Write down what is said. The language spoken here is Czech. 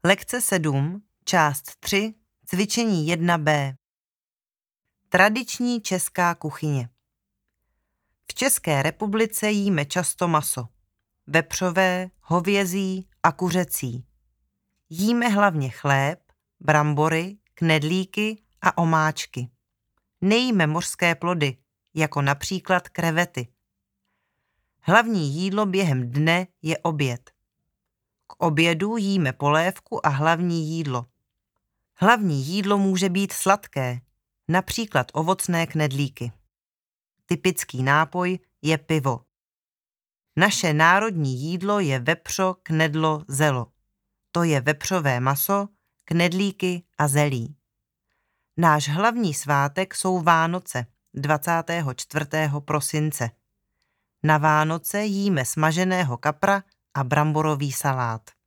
Lekce 7, část 3, cvičení 1b. Tradiční česká kuchyně. V České republice jíme často maso. Vepřové, hovězí a kuřecí. Jíme hlavně chléb, brambory, knedlíky a omáčky. Nejíme mořské plody, jako například krevety. Hlavní jídlo během dne je oběd. K obědu jíme polévku a hlavní jídlo. Hlavní jídlo může být sladké, například ovocné knedlíky. Typický nápoj je pivo. Naše národní jídlo je vepřo, knedlo, zelo. To je vepřové maso, knedlíky a zelí. Náš hlavní svátek jsou Vánoce, 24. prosince. Na Vánoce jíme smaženého kapra a bramborový salát.